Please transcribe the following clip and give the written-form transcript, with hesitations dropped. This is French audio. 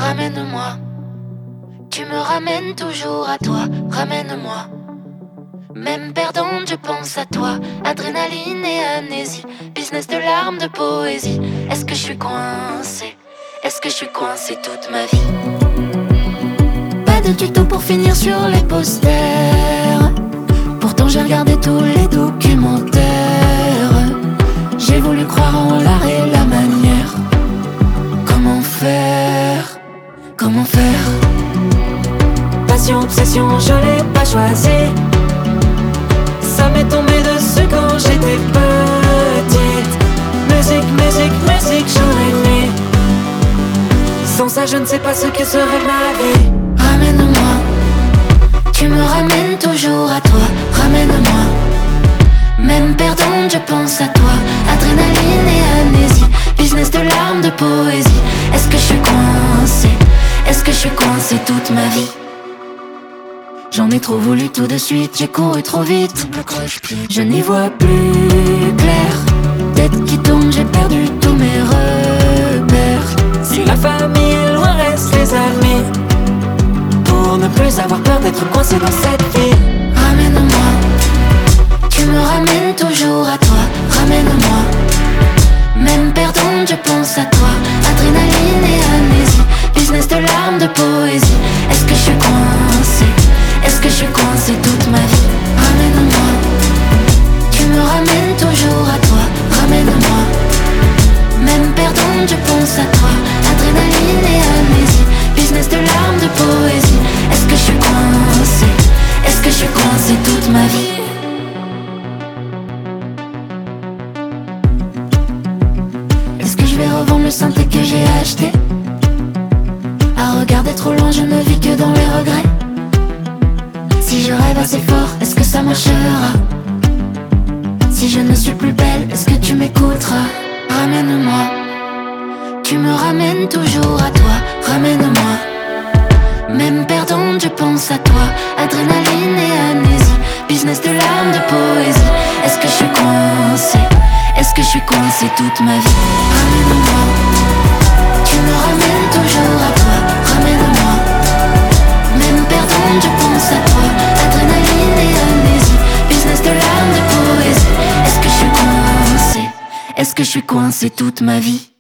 Ramène-moi, tu me ramènes toujours à toi. Ramène-moi, même perdante je pense à toi. Adrénaline et amnésie, business de larmes, de poésie. Est-ce que je suis coincée? Est-ce que je suis coincée toute ma vie? Pas de tuto pour finir sur les posters. Pourtant j'ai regardé tous les documentaires. J'ai voulu croire en l'art et la manière. Comment faire? Comment faire? Passion, obsession, je l'ai pas choisi. Ça m'est tombé dessus quand j'étais petite. Musique, musique, musique, jour et nuit. Sans ça je ne sais pas ce que serait ma vie. Ramène-moi, tu me ramènes toujours à toi. Ramène-moi, même perdante je pense à toi. Adrénaline et amnésie, business de larmes, de poésie. Est-ce que je suis coincée? Est-ce que je suis coincée toute ma vie? J'en ai trop voulu tout de suite, j'ai couru trop vite. Je n'y vois plus clair. Tête qui tombe, j'ai perdu tous mes repères. Si la famille est loin, reste les amis. Pour ne plus avoir peur d'être coincé dans cette vie. Ramène-moi, tu me ramènes toujours à toi. Ramène-moi, même perdante je pense à toi. Adrénaline et amnésie, business de larmes, de poésie. Est-ce que je suis coincée? Est-ce que je suis coincée toute ma vie? Ramène-moi, tu me ramènes toujours à toi. Ramène-moi, même perdante je pense à toi. Adrénaline et amnésie, business de larmes, de poésie. Est-ce que je suis coincée? Est-ce que je suis coincée toute ma vie? Est-ce que je vais revendre le synthé que j'ai acheté? À regarder trop loin, je ne vis que dans les regrets. Si je rêve assez fort, est-ce que ça marchera? Si je ne suis plus belle, est-ce que tu m'écouteras? Ramène-moi, tu me ramènes toujours à toi. Ramène-moi, même perdante je pense à toi. Adrénaline et amnésie, business de larmes, de poésie. Est-ce que je suis coincée? Est-ce que je suis coincée toute ma vie? Ramène-moi, tu me ramènes toujours à toi. Ramène-moi, même perdante je pense à toi. Adrénaline et amnésie, business de larmes, de poésie. Est-ce que je suis coincée? Est-ce que je suis coincée toute ma vie?